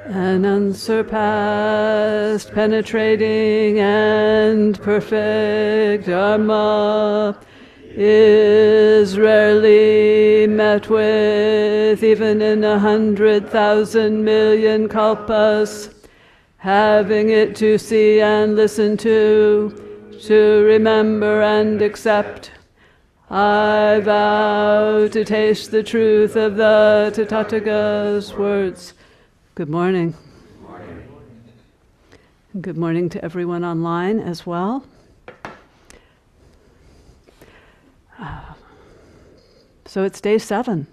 An unsurpassed, penetrating, and perfect Dharma is rarely met with, even in 100,000 million kalpas. Having it to see and listen to remember and accept, I vow to taste the truth of the Tathagata's words. Good morning. Good morning. Good morning to everyone online as well. So it's day 7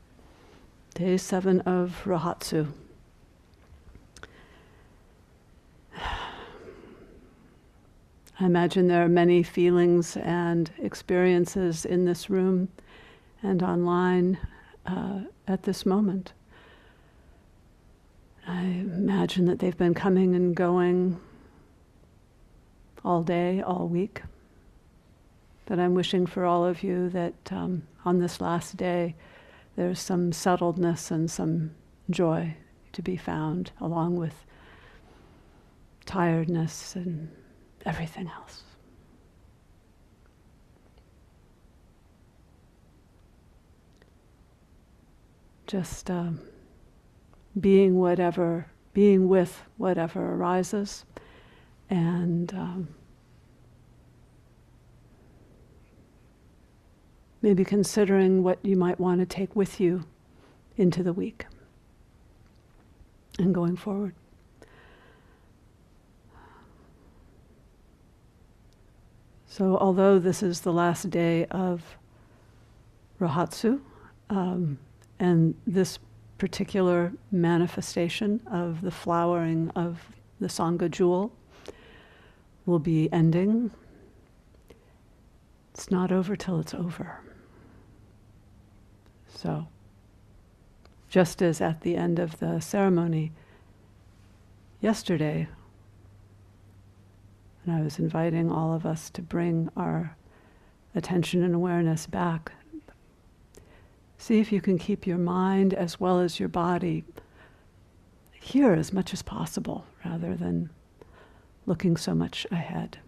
of Rohatsu. I imagine there are many feelings and experiences in this room and online at this moment. I imagine that they've been coming and going all day, all week. But I'm wishing for all of you that on this last day, there's some settledness and some joy to be found, along with tiredness and everything else. Just being with whatever arises, and maybe considering what you might want to take with you into the week and going forward. So although this is the last day of Rohatsu, and this particular manifestation of the flowering of the Sangha jewel will be ending, it's not over till it's over. So, just as at the end of the ceremony yesterday, and I was inviting all of us to bring our attention and awareness back, see if you can keep your mind as well as your body here as much as possible, rather than looking so much ahead.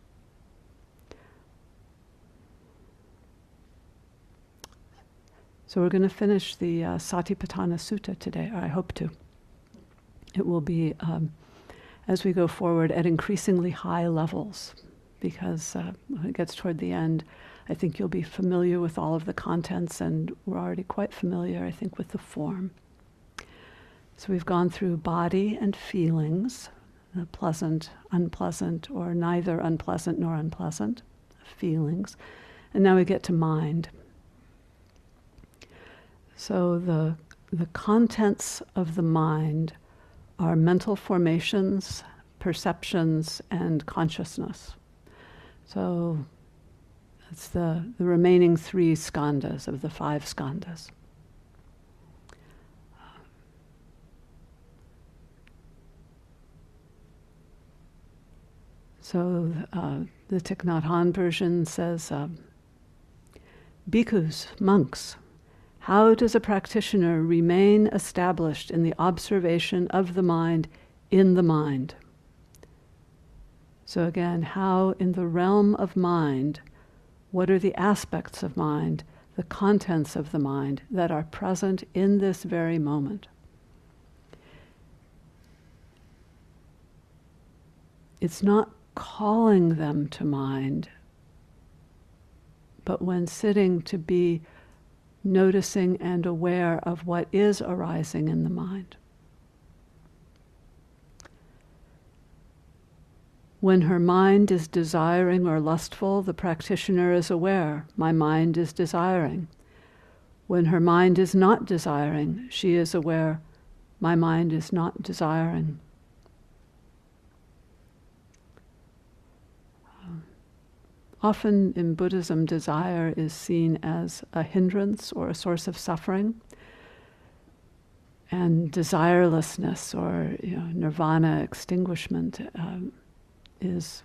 So we're going to finish the Satipatthana Sutta today, or I hope to. It will be, as we go forward, at increasingly high levels, because when it gets toward the end, I think you'll be familiar with all of the contents, and we're already quite familiar, I think, with the form. So we've gone through body and feelings, the pleasant, unpleasant, or neither unpleasant nor unpleasant feelings. And now we get to mind. So the contents of the mind are mental formations, perceptions, and consciousness. So that's the remaining 3 skandhas of the 5 skandhas. So the Thich Nhat Hanh version says, bhikkhus, monks, how does a practitioner remain established in the observation of the mind in the mind? So again, how in the realm of mind, what are the aspects of mind, the contents of the mind that are present in this very moment? It's not calling them to mind, but when sitting, to be noticing and aware of what is arising in the mind. When her mind is desiring or lustful, the practitioner is aware, my mind is desiring. When her mind is not desiring, she is aware, my mind is not desiring. Often in Buddhism, desire is seen as a hindrance or a source of suffering. And desirelessness, or nirvana, extinguishment, is,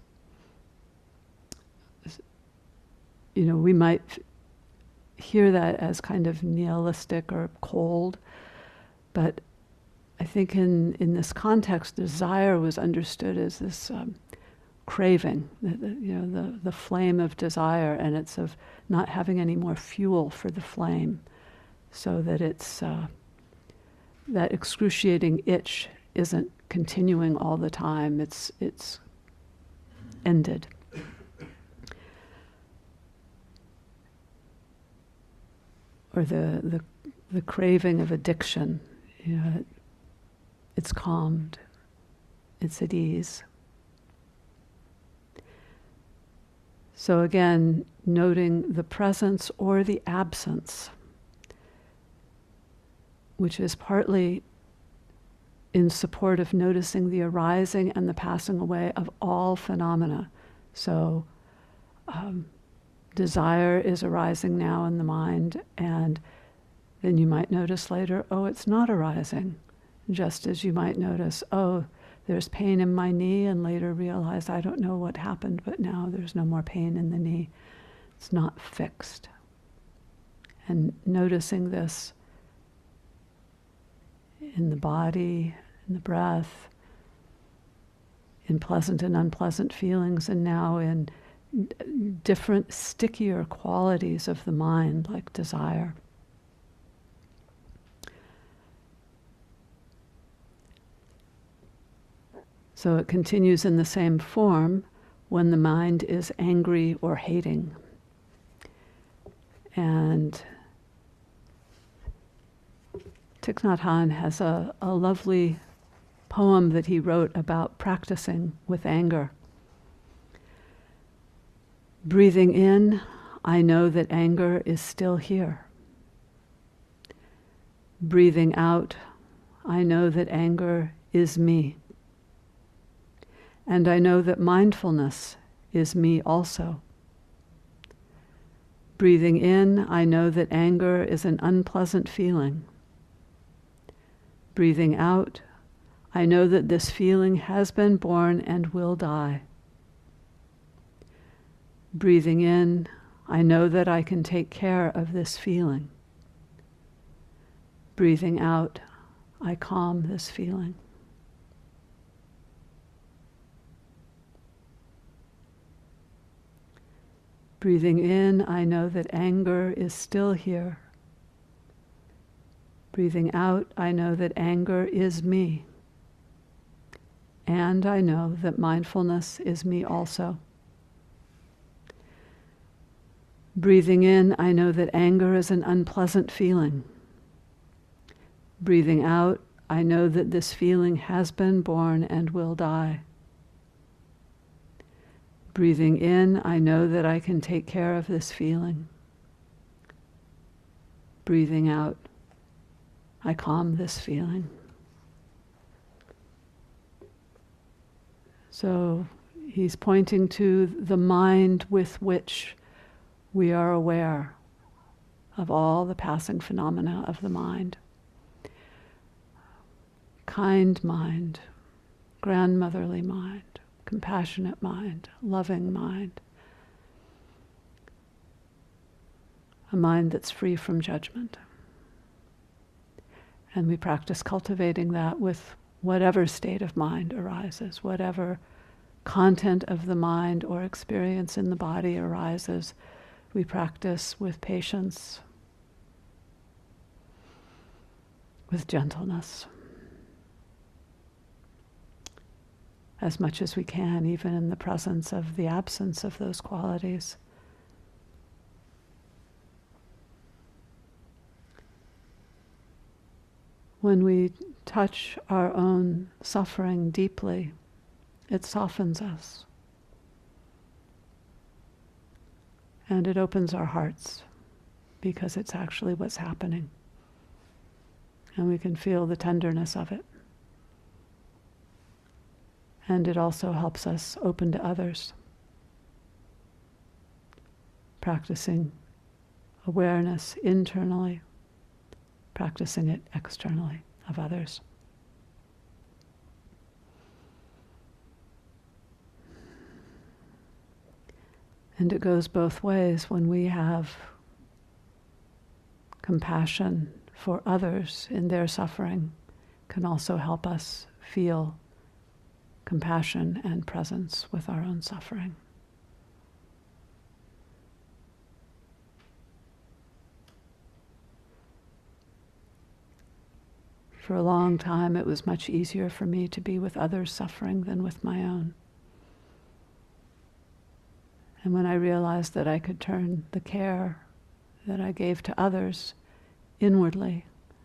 we might hear that as kind of nihilistic or cold, but I think in this context, desire was understood as this craving, the flame of desire, and it's of not having any more fuel for the flame, so that it's that excruciating itch isn't continuing all the time. It's ended. Or the craving of addiction, it's calmed, it's at ease. So again, noting the presence or the absence, which is partly in support of noticing the arising and the passing away of all phenomena. So desire is arising now in the mind, and then you might notice later, oh, it's not arising. Just as you might notice, oh, there's pain in my knee, and later realize, I don't know what happened, but now there's no more pain in the knee. It's not fixed. And noticing this in the body, in the breath, in pleasant and unpleasant feelings, and now in different, stickier qualities of the mind, like desire. So it continues in the same form when the mind is angry or hating. And Thich Nhat Hanh has a lovely poem that he wrote about practicing with anger. Breathing in, I know that anger is still here. Breathing out, I know that anger is me. And I know that mindfulness is me also. Breathing in, I know that anger is an unpleasant feeling. Breathing out, I know that this feeling has been born and will die. Breathing in, I know that I can take care of this feeling. Breathing out, I calm this feeling. Breathing in, I know that anger is still here. Breathing out, I know that anger is me. And I know that mindfulness is me also. Breathing in, I know that anger is an unpleasant feeling. Breathing out, I know that this feeling has been born and will die. Breathing in, I know that I can take care of this feeling. Breathing out, I calm this feeling. So he's pointing to the mind with which we are aware of all the passing phenomena of the mind. Kind mind, grandmotherly mind, compassionate mind, loving mind. A mind that's free from judgment. And we practice cultivating that with whatever state of mind arises, whatever content of the mind or experience in the body arises. We practice with patience, with gentleness, as much as we can, even in the presence of the absence of those qualities. When we touch our own suffering deeply, it softens us. And it opens our hearts, because it's actually what's happening. And we can feel the tenderness of it. And it also helps us open to others. Practicing awareness internally, practicing it externally of others. And it goes both ways. When we have compassion for others in their suffering, can also help us feel compassion and presence with our own suffering. For a long time, it was much easier for me to be with others' suffering than with my own. And when I realized that I could turn the care that I gave to others inwardly,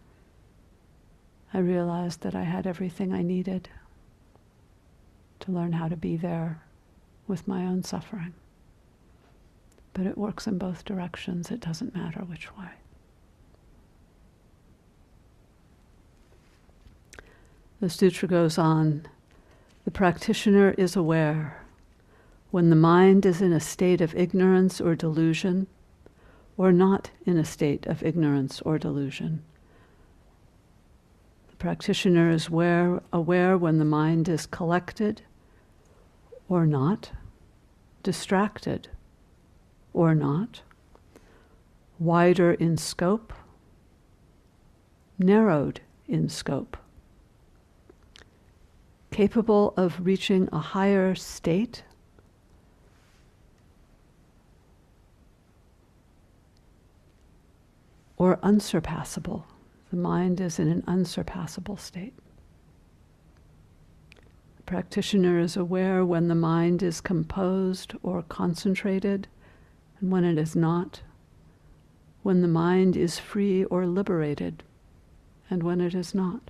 I realized that I had everything I needed to learn how to be there with my own suffering. But it works in both directions. It doesn't matter which way. The sutra goes on, the practitioner is aware when the mind is in a state of ignorance or delusion, or not in a state of ignorance or delusion. The practitioner is aware when the mind is collected or not, distracted or not, wider in scope, narrowed in scope, capable of reaching a higher state, or unsurpassable. The mind is in an unsurpassable state. The practitioner is aware when the mind is composed or concentrated, and when it is not, when the mind is free or liberated, and when it is not.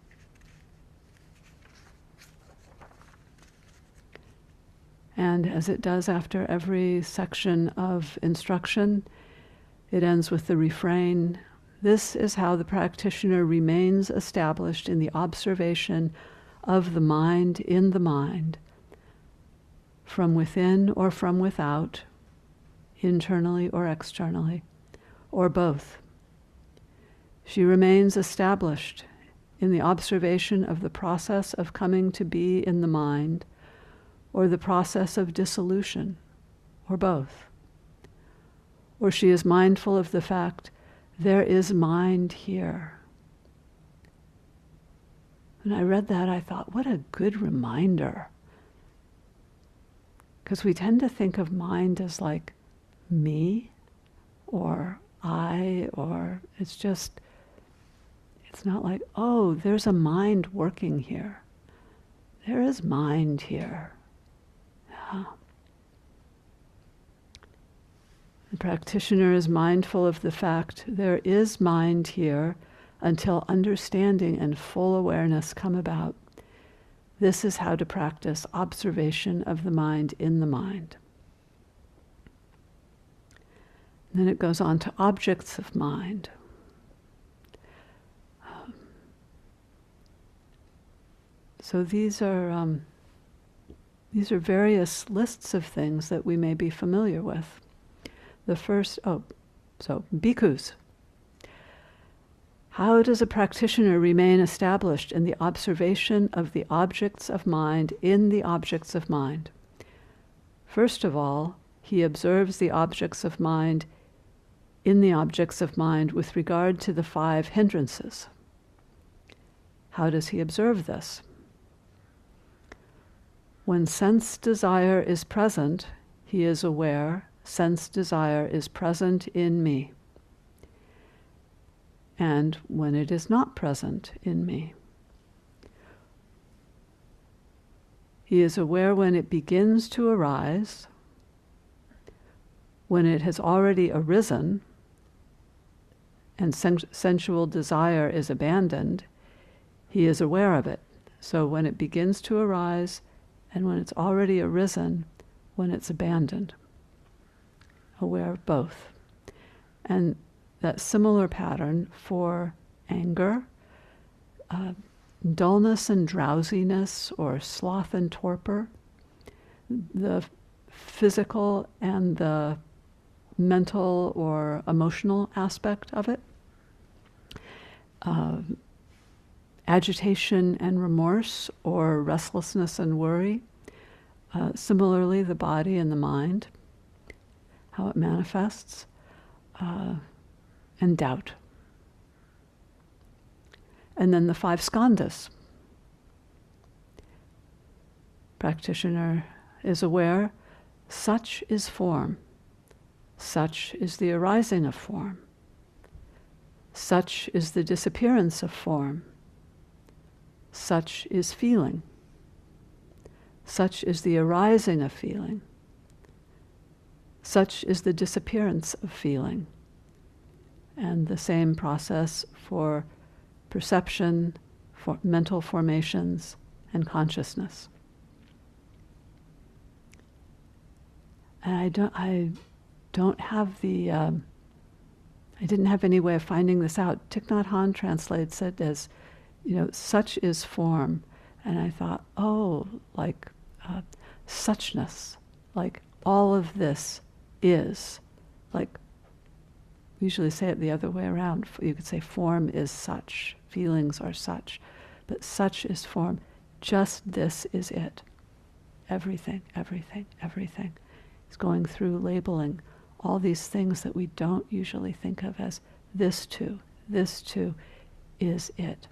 And as it does after every section of instruction, it ends with the refrain, this is how the practitioner remains established in the observation of the mind in the mind, from within or from without, internally or externally, or both. She remains established in the observation of the process of coming to be in the mind, or the process of dissolution, or both. Or she is mindful of the fact, there is mind here. When I read that, I thought, what a good reminder. Because we tend to think of mind as like me, or I, or it's not like, oh, there's a mind working here. There is mind here. The practitioner is mindful of the fact there is mind here until understanding and full awareness come about. This is how to practice observation of the mind in the mind. Then it goes on to objects of mind. So these are various lists of things that we may be familiar with. The first, bhikkhus. How does a practitioner remain established in the observation of the objects of mind in the objects of mind? First of all, he observes the objects of mind in the objects of mind with regard to the 5 hindrances. How does he observe this? When sense desire is present, he is aware sense desire is present in me. And when it is not present in me. He is aware when it begins to arise, when it has already arisen, and sensual desire is abandoned, he is aware of it. So when it begins to arise, and when it's already arisen, when it's abandoned. Aware of both. And that similar pattern for anger, dullness and drowsiness, or sloth and torpor, the physical and the mental or emotional aspect of it, agitation and remorse, or restlessness and worry, similarly the body and the mind, how it manifests, and doubt. And then the 5 skandhas. Practitioner is aware, such is form. Such is the arising of form. Such is the disappearance of form. Such is feeling. Such is the arising of feeling. Such is the disappearance of feeling. And the same process for perception, for mental formations, and consciousness. And I don't have the, I didn't have any way of finding this out. Thich Nhat Hanh translates it as, such is form. And I thought, oh, like suchness, like all of this is, like we usually say it the other way around. You could say form is such, feelings are such, but such is form. Just this is it. Everything, everything, everything. It's going through labeling all these things that we don't usually think of as this too is it.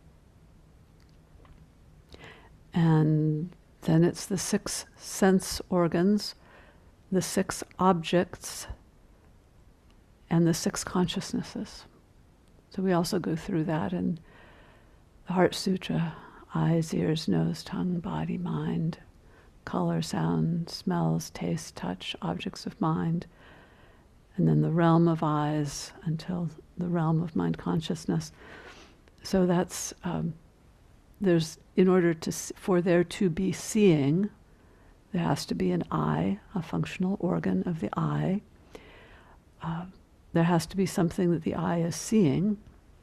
And then it's the 6 sense organs, the 6 objects, and the 6 consciousnesses. So we also go through that in the Heart Sutra: eyes, ears, nose, tongue, body, mind, color, sound, smells, taste, touch, objects of mind, and then the realm of eyes until the realm of mind consciousness. So that's, there's, in order for there to be seeing, there has to be an eye, a functional organ of the eye. There has to be something that the eye is seeing,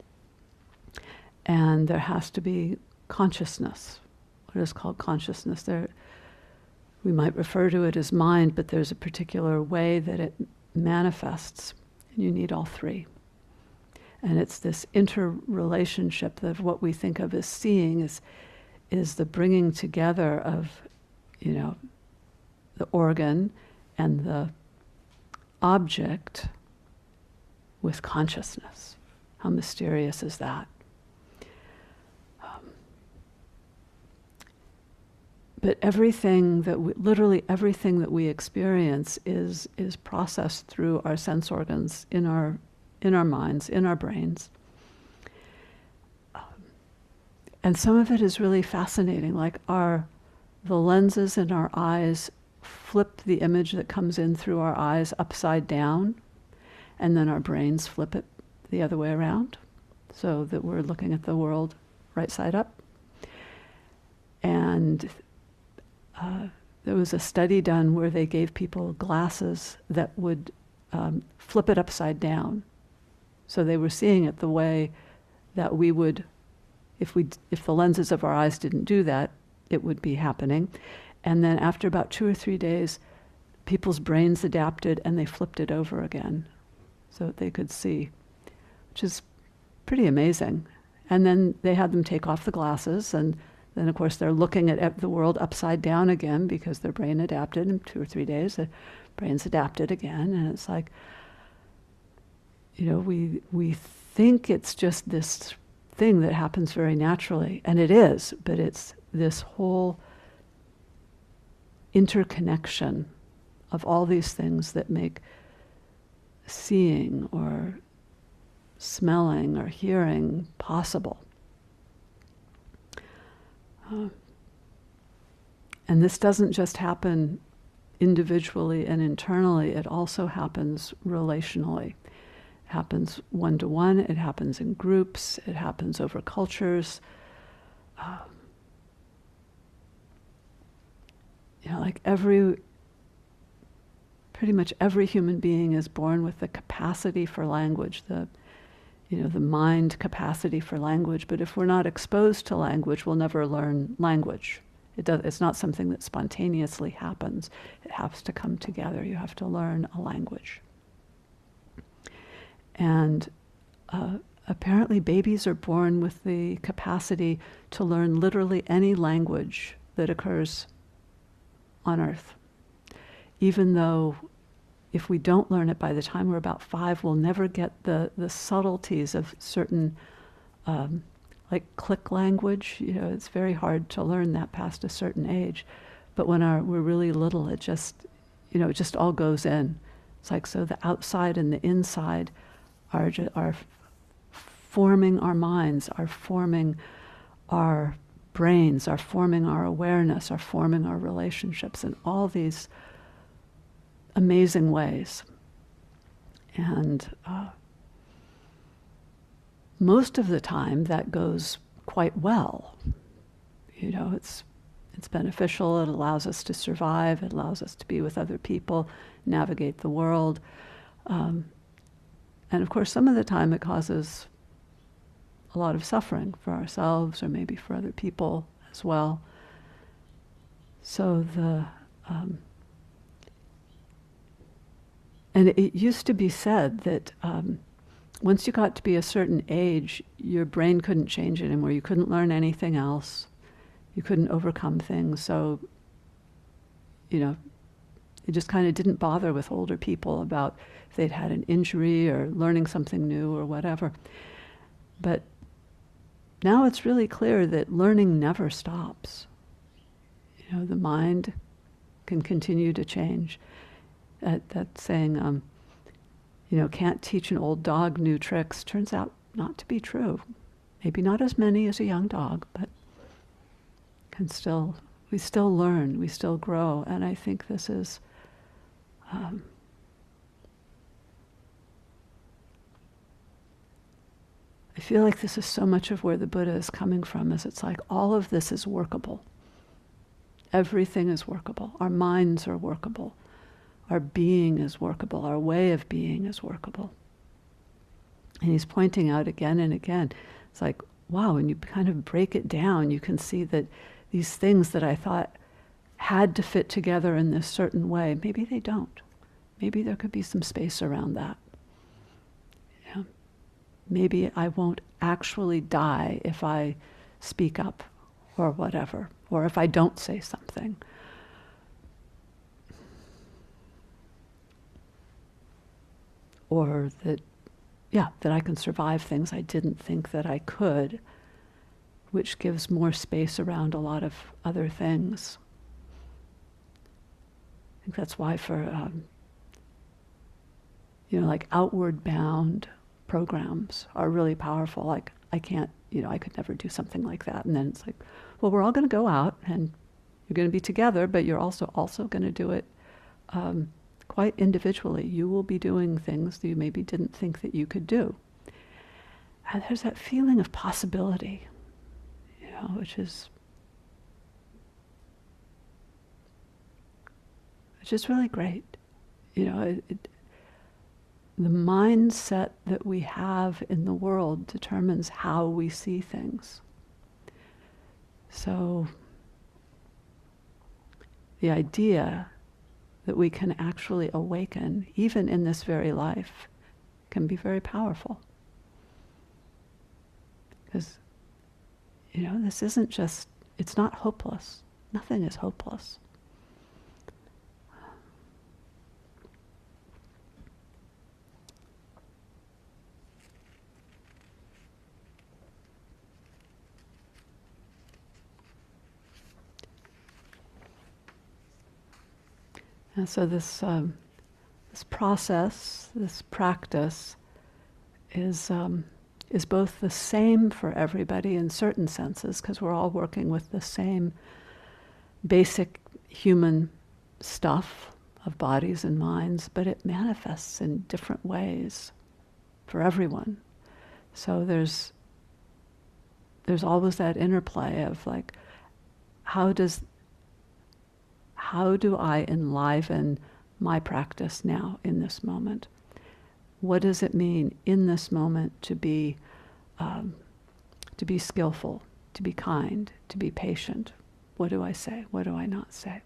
and there has to be consciousness, what is called consciousness. There, we might refer to it as mind, but there's a particular way that it manifests, and you need all 3. And it's this interrelationship that what we think of as seeing is the bringing together of, the organ and the object with consciousness. How mysterious is that? But everything that literally everything that we experience is processed through our sense organs in our minds, in our brains. And some of it is really fascinating, like the lenses in our eyes flip the image that comes in through our eyes upside down, and then our brains flip it the other way around, so that we're looking at the world right side up. And there was a study done where they gave people glasses that would flip it upside down. So they were seeing it the way that we would, if the lenses of our eyes didn't do that, it would be happening. And then after about 2 or 3 days, people's brains adapted and they flipped it over again so that they could see, which is pretty amazing. And then they had them take off the glasses, and then of course they're looking at the world upside down again because their brain adapted. In 2 or 3 days, the brain's adapted again, and it's like, we think it's just this thing that happens very naturally, and it is, but it's this whole interconnection of all these things that make seeing or smelling or hearing possible. And this doesn't just happen individually and internally, it also happens relationally. It happens one-to-one, it happens in groups, it happens over cultures. Like pretty much every human being is born with the capacity for language, the mind capacity for language. But if we're not exposed to language, we'll never learn language. It's not something that spontaneously happens. It has to come together. You have to learn a language. And apparently babies are born with the capacity to learn literally any language that occurs on Earth. Even though if we don't learn it by the time we're about 5, we'll never get the subtleties of certain like click language. It's very hard to learn that past a certain age. But when we're really little, it just all goes in. It's like, so the outside and the inside are forming our minds, are forming our brains, are forming our awareness, are forming our relationships in all these amazing ways. And most of the time that goes quite well. It's beneficial, it allows us to survive, it allows us to be with other people, navigate the world. And of course, some of the time it causes a lot of suffering for ourselves or maybe for other people as well. So and it used to be said that once you got to be a certain age, your brain couldn't change anymore. You couldn't learn anything else. You couldn't overcome things. So, it just kind of didn't bother with older people about if they'd had an injury or learning something new or whatever. But now it's really clear that learning never stops. The mind can continue to change. That saying, can't teach an old dog new tricks, turns out not to be true. Maybe not as many as a young dog, but we still learn, we still grow. And I think this is I feel like this is so much of where the Buddha is coming from, is it's like all of this is workable. Everything is workable. Our minds are workable. Our being is workable. Our way of being is workable. And he's pointing out again and again, it's like, wow, when you kind of break it down, you can see that these things that I thought had to fit together in this certain way, maybe they don't. Maybe there could be some space around that. Maybe I won't actually die if I speak up or whatever, or if I don't say something. Or that I can survive things I didn't think that I could, which gives more space around a lot of other things. I think that's why for, like outward bound programs are really powerful. Like I could never do something like that. And then it's like, well, we're all going to go out and you're going to be together, but you're also going to do it quite individually. You will be doing things that you maybe didn't think that you could do. And there's that feeling of possibility, which is really great. The mindset that we have in the world determines how we see things. So the idea that we can actually awaken, even in this very life, can be very powerful. Because, this isn't just, it's not hopeless. Nothing is hopeless. And so this process, this practice, is both the same for everybody in certain senses, because we're all working with the same basic human stuff of bodies and minds, but it manifests in different ways for everyone. So there's always that interplay of like, how do I enliven my practice now in this moment? What does it mean in this moment to be skillful, to be kind, to be patient? What do I say? What do I not say?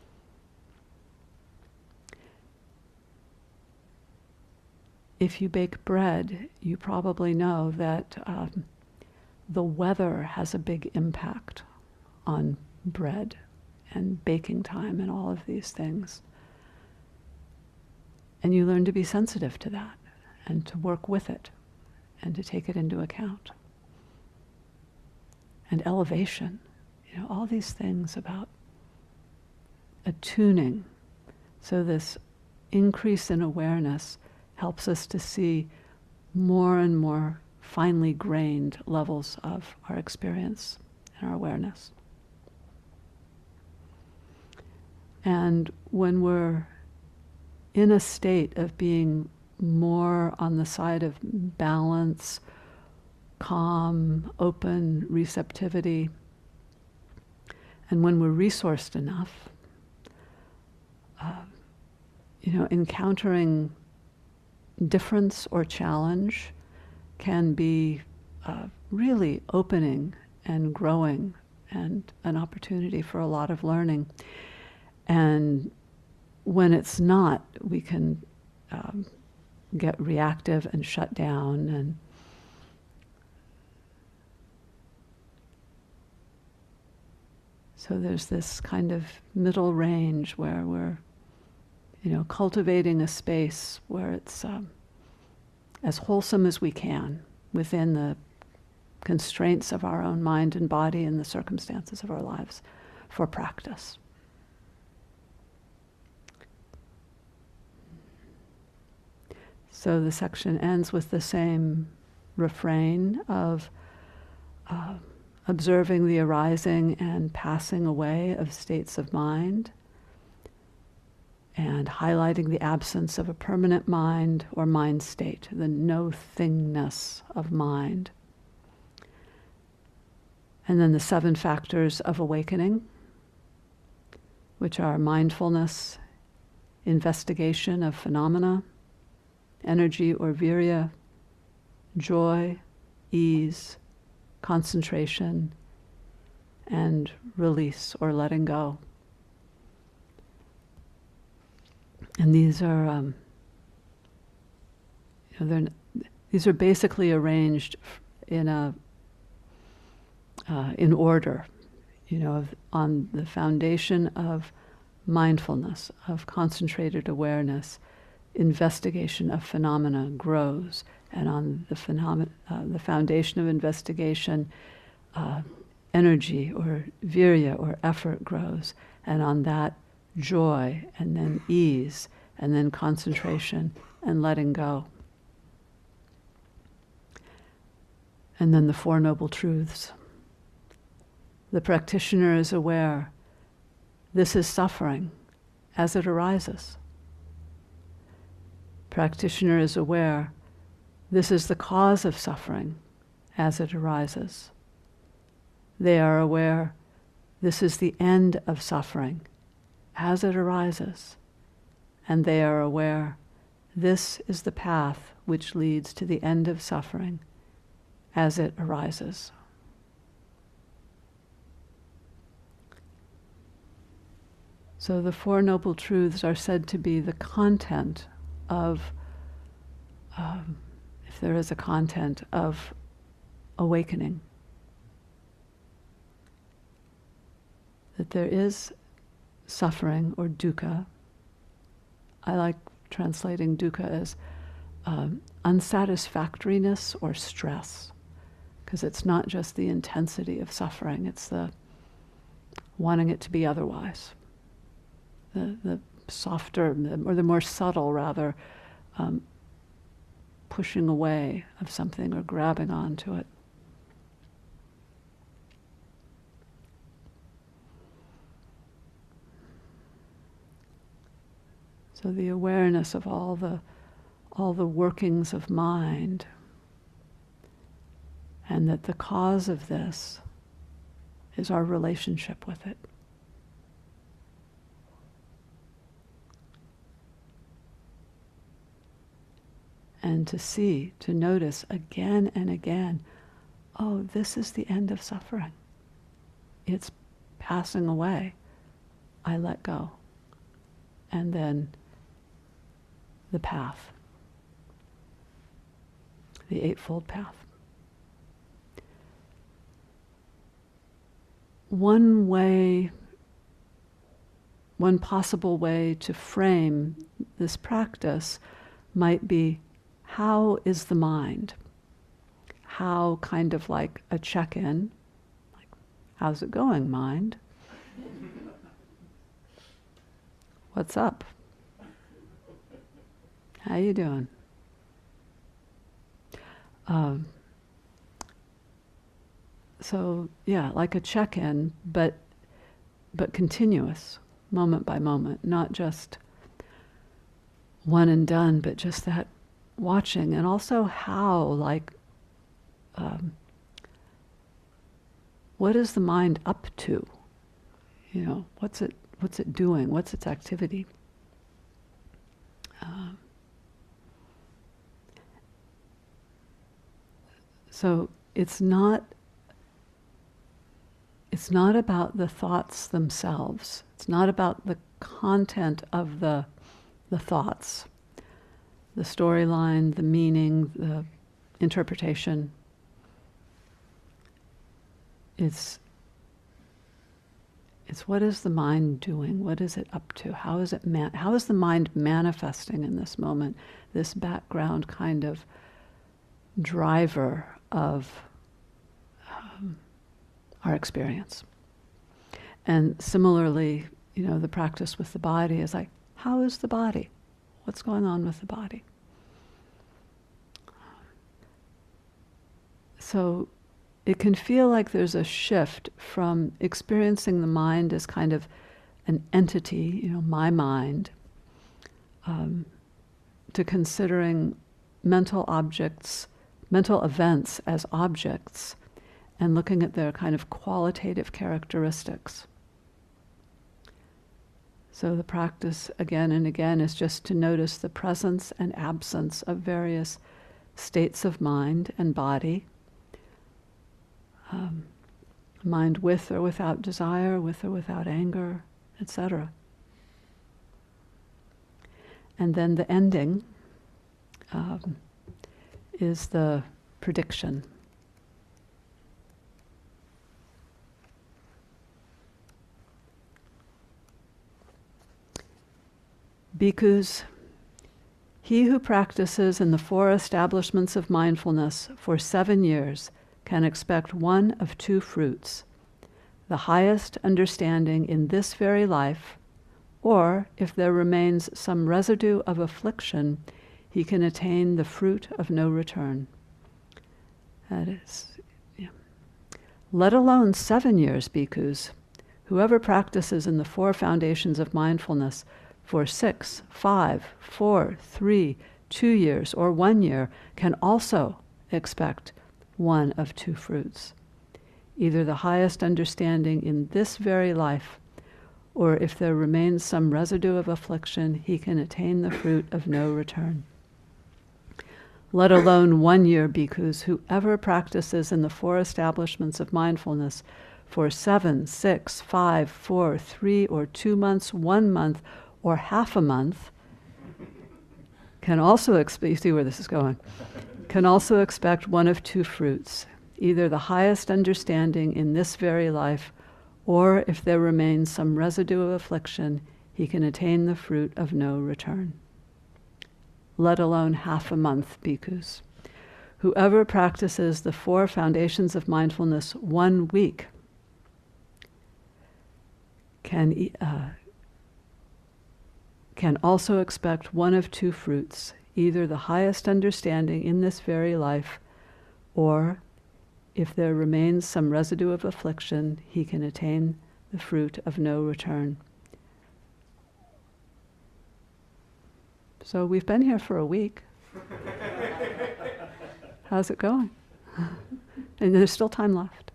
If you bake bread, you probably know that the weather has a big impact on bread and baking time and all of these things. And you learn to be sensitive to that and to work with it and to take it into account. and elevation. All these things about attuning. So this increase in awareness helps us to see more and more finely grained levels of our experience and our awareness. And when we're in a state of being more on the side of balance, calm, open, receptivity, and when we're resourced enough, encountering difference or challenge can be really opening and growing and an opportunity for a lot of learning. And when it's not, we can get reactive and shut down. And so there's this kind of middle range where we're cultivating a space where it's as wholesome as we can within the constraints of our own mind and body and the circumstances of our lives for practice. So the section ends with the same refrain of observing the arising and passing away of states of mind, and highlighting the absence of a permanent mind or mind state, the no-thingness of mind. And then the 7 factors of awakening, which are mindfulness, investigation of phenomena, energy or virya, joy, ease, concentration, and release or letting go. And these are, these are basically arranged in order, on the foundation of mindfulness, of concentrated awareness. Investigation of phenomena grows, and on the foundation of investigation, energy or virya or effort grows, and on that, joy, and then ease, and then concentration and letting go. And then the 4 Noble Truths. The practitioner is aware, this is suffering as it arises. Practitioner is aware, this is the cause of suffering as it arises. They are aware, this is the end of suffering as it arises. And they are aware, this is the path which leads to the end of suffering as it arises. So the 4 Noble Truths are said to be the content of, if there is a content, of awakening. That there is suffering or dukkha. I like translating dukkha as unsatisfactoriness or stress, because it's not just the intensity of suffering, it's the wanting it to be otherwise. The softer, or the more subtle rather, pushing away of something or grabbing onto it. So the awareness of all the workings of mind, and that the cause of this is our relationship with it. And to see, to notice again and again, oh, this is the end of suffering. It's passing away. I let go. And then the path, the Eightfold Path. One possible way to frame this practice might be, how is the mind? How, kind of like a check-in, How's it going, mind? What's up? How you doing? So yeah, like a check-in, but continuous, moment by moment, not just one and done, but just that watching, and also how, like, what is the mind up to? You know, what's it doing? What's its activity? So it's not about the thoughts themselves. It's not about the content of the thoughts, the storyline, the meaning, the interpretation. It's what is the mind doing? What is it up to? How is the mind manifesting in this moment? This background kind of driver of our experience. And similarly, the practice with the body is like, how is the body? What's going on with the body? So it can feel like there's a shift from experiencing the mind as kind of an entity, my mind, to considering mental events as objects, and looking at their kind of qualitative characteristics. So the practice again and again is just to notice the presence and absence of various states of mind and body. Mind with or without desire, with or without anger, etc. And then the ending is the prediction. Bhikkhus, he who practices in the 4 establishments of mindfulness for 7 years can expect one of 2 fruits: the highest understanding in this very life, or if there remains some residue of affliction, he can attain the fruit of no return. That is, let alone 7 years, bhikkhus. Whoever practices in the 4 foundations of mindfulness for 6, 5, 4, 3, 2 years, or 1 year can also expect one of 2 fruits: either the highest understanding in this very life, or if there remains some residue of affliction, he can attain the fruit of no return. Let alone 1 year, bhikkhus. Whoever practices in the 4 establishments of mindfulness for 7, 6, 5, 4, 3, or 2 months, 1 month, or half a month, can also expect, you see where this is going, can also expect one of 2 fruits: either the highest understanding in this very life, or if there remains some residue of affliction, he can attain the fruit of no return. Let alone half a month, bhikkhus. Whoever practices the 4 foundations of mindfulness 1 week can also expect one of 2 fruits: either the highest understanding in this very life, or if there remains some residue of affliction, he can attain the fruit of no return. So we've been here for a week. How's it going? And there's still time left.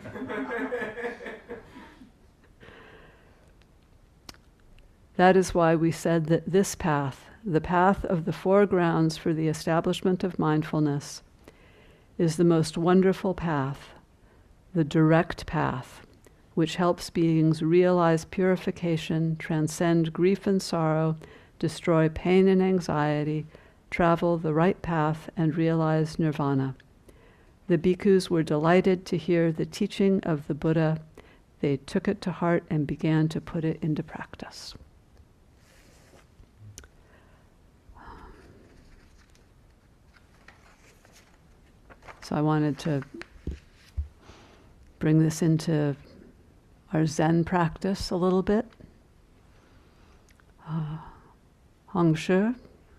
That is why we said that this path, the path of the 4 grounds for the establishment of mindfulness, is the most wonderful path, the direct path, which helps beings realize purification, transcend grief and sorrow, destroy pain and anxiety, travel the right path, and realize nirvana. The bhikkhus were delighted to hear the teaching of the Buddha. They took it to heart and began to put it into practice. So I wanted to bring this into our Zen practice a little bit. Hong Shi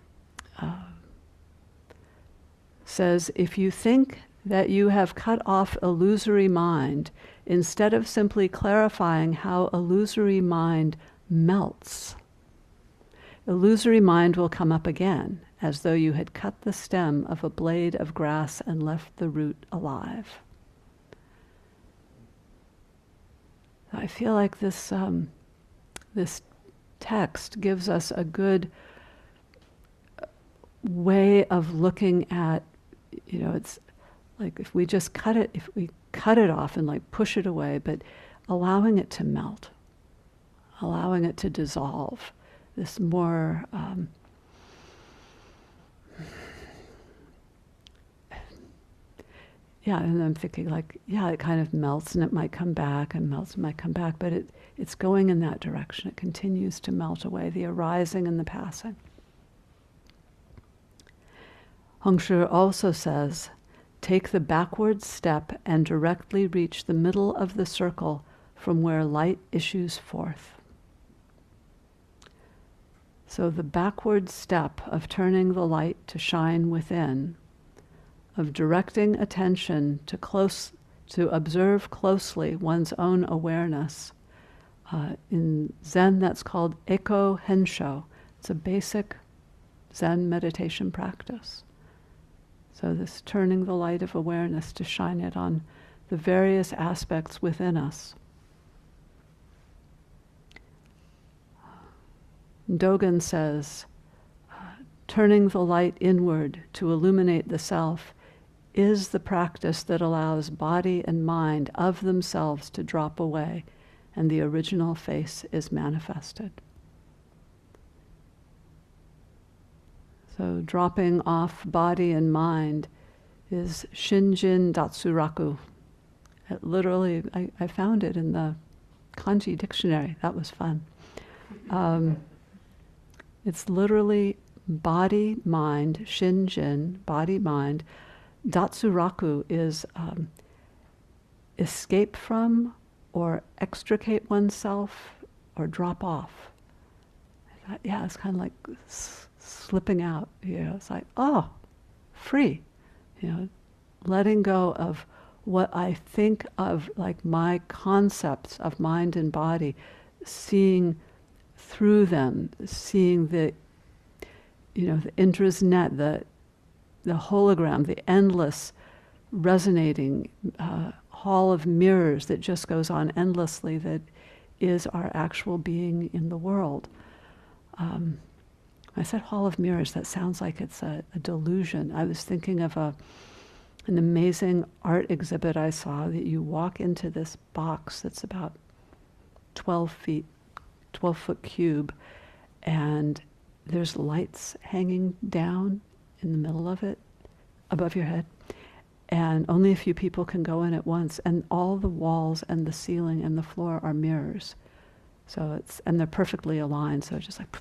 says, if you think that you have cut off illusory mind, instead of simply clarifying how illusory mind melts, illusory mind will come up again, as though you had cut the stem of a blade of grass and left the root alive. I feel like this text gives us a good way of looking at, it's like if we just if we cut it off and like push it away, but allowing it to melt, allowing it to dissolve, this more and I'm thinking like, it kind of melts and it might come back and melts and might come back, but it's going in that direction. It continues to melt away, the arising and the passing. Hong Shi also says, take the backward step and directly reach the middle of the circle from where light issues forth. So the backward step of turning the light to shine within, of directing attention to observe closely one's own awareness. In Zen, that's called Eko Hensho. It's a basic Zen meditation practice. So this turning the light of awareness to shine it on the various aspects within us. Dogen says, turning the light inward to illuminate the self is the practice that allows body and mind of themselves to drop away, and the original face is manifested. So dropping off body and mind is Shinjin Datsuraku. It literally, I found it in the kanji dictionary. That was fun. It's literally body, mind, Shinjin, body, mind. Datsuraku is escape from or extricate oneself or drop off. I thought, it's kind of like slipping out. It's like, free. Letting go of what I think of, like my concepts of mind and body, seeing through them, seeing the Indra's net, the hologram, the endless resonating hall of mirrors that just goes on endlessly, that is our actual being in the world. I said hall of mirrors, that sounds like it's a delusion. I was thinking of an amazing art exhibit I saw, that you walk into this box that's about 12 foot cube, and there's lights hanging down in the middle of it, above your head, and only a few people can go in at once, and all the walls and the ceiling and the floor are mirrors. So and they're perfectly aligned, so it's just like,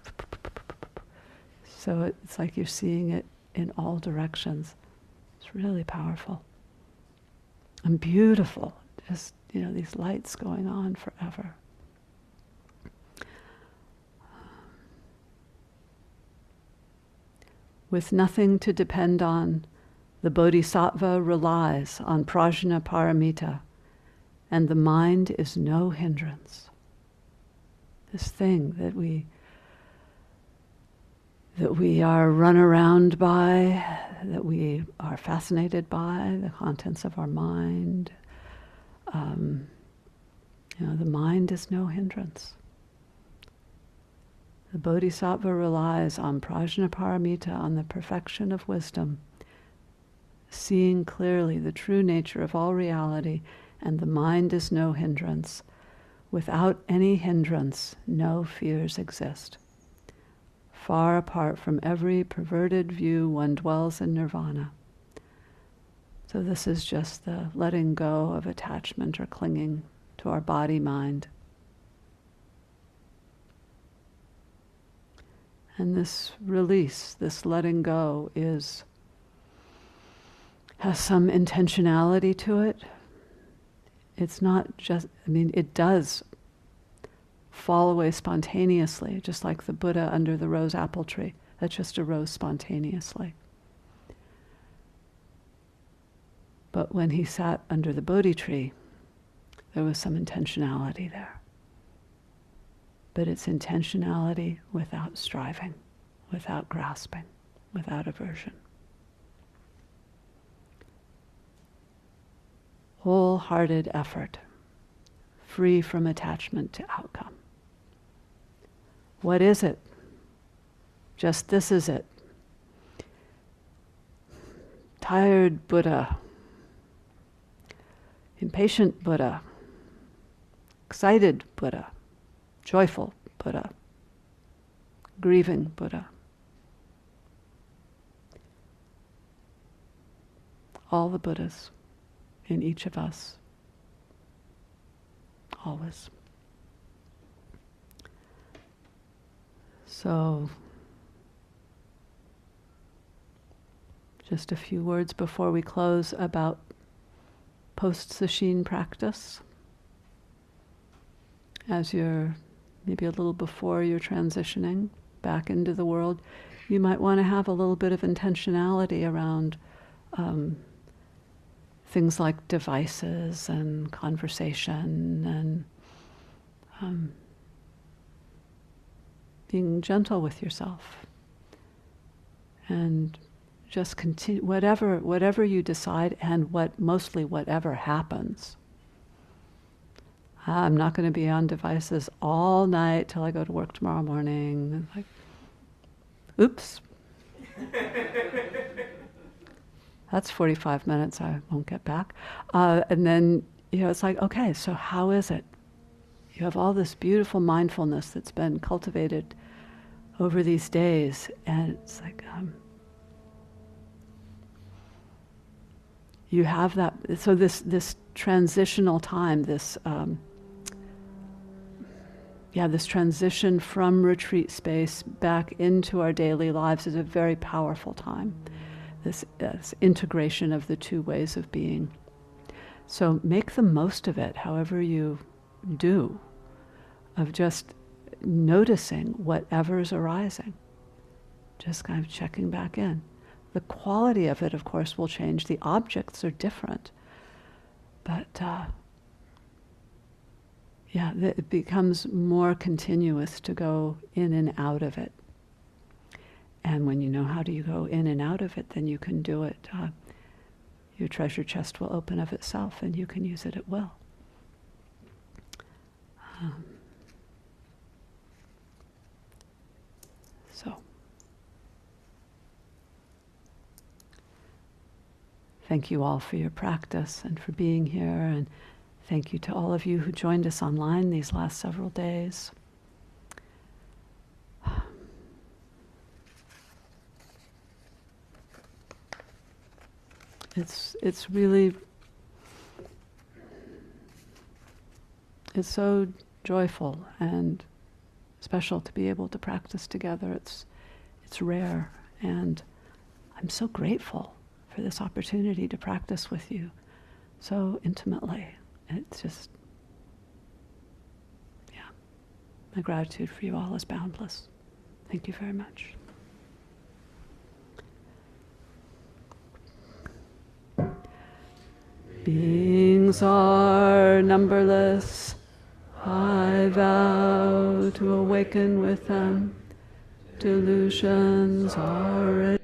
so it's like you're seeing it in all directions. It's really powerful and beautiful, just, these lights going on forever. With nothing to depend on, the Bodhisattva relies on Prajnaparamita, and the mind is no hindrance. This thing that we are run around by, that we are fascinated by, the contents of our mind. The mind is no hindrance. The Bodhisattva relies on Prajnaparamita, on the perfection of wisdom, seeing clearly the true nature of all reality, and the mind is no hindrance. Without any hindrance, no fears exist. Far apart from every perverted view, one dwells in nirvana. So this is just the letting go of attachment or clinging to our body-mind. And this release, this letting go, has some intentionality to it. It's not just, it does fall away spontaneously, just like the Buddha under the rose apple tree that just arose spontaneously. But when he sat under the Bodhi tree, there was some intentionality there. But it's intentionality without striving, without grasping, without aversion. Wholehearted effort, free from attachment to outcome. What is it? Just this is it. Tired Buddha, impatient Buddha, excited Buddha, joyful Buddha, grieving Buddha. All the Buddhas in each of us, always. So, just a few words before we close about post-sesshin practice. As you're maybe a little before you're transitioning back into the world, you might want to have a little bit of intentionality around things like devices and conversation and being gentle with yourself. And just continue, whatever you decide and mostly whatever happens. I'm not going to be on devices all night till I go to work tomorrow morning. Like, oops. That's 45 minutes I won't get back. And then, it's like, okay, so how is it? You have all this beautiful mindfulness that's been cultivated over these days, and it's like, you have that, so this transitional time, this transition from retreat space back into our daily lives is a very powerful time. This integration of the two ways of being. So make the most of it, however you do, of just noticing whatever's arising, just kind of checking back in. The quality of it, of course, will change. The objects are different, but it becomes more continuous to go in and out of it. And when you know how to go in and out of it, then you can do it. Your treasure chest will open of itself, and you can use it at will. Thank you all for your practice and for being here, and thank you to all of you who joined us online these last several days. It's really, it's so joyful and special to be able to practice together. It's rare, and I'm so grateful for this opportunity to practice with you so intimately. It's just, my gratitude for you all is boundless. Thank you very much. Beings are numberless. I vow to awaken with them. Delusions are